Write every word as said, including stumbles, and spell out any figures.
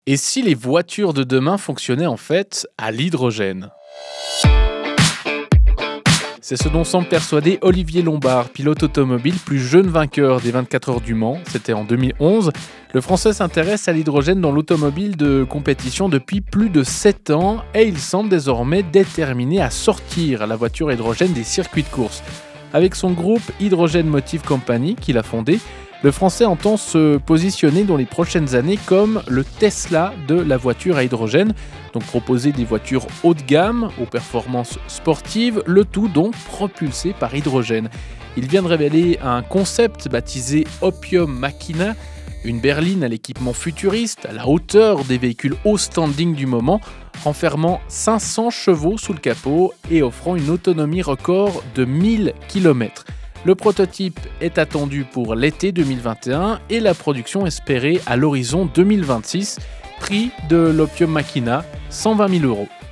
Et si les voitures de demain fonctionnaient en fait à l'hydrogène? C'est ce dont semble persuadé Olivier Lombard, pilote automobile plus jeune vainqueur des vingt-quatre heures du Mans, c'était en deux mille onze. Le Français s'intéresse à l'hydrogène dans l'automobile de compétition depuis plus de sept ans et il semble désormais déterminé à sortir la voiture hydrogène des circuits de course. Avec son groupe Hydrogen Motive Company qu'il a fondé, le Français entend se positionner dans les prochaines années comme le Tesla de la voiture à hydrogène, donc proposer des voitures haut de gamme aux performances sportives, le tout donc propulsé par hydrogène. Il vient de révéler un concept baptisé Opium Machina, une berline à l'équipement futuriste, à la hauteur des véhicules haut standing du moment, renfermant cinq cents chevaux sous le capot et offrant une autonomie record de mille kilomètres. Le prototype est attendu pour l'été deux mille vingt et un et la production espérée à l'horizon deux mille vingt-six. Prix de l'Opium Machina, cent vingt mille euros.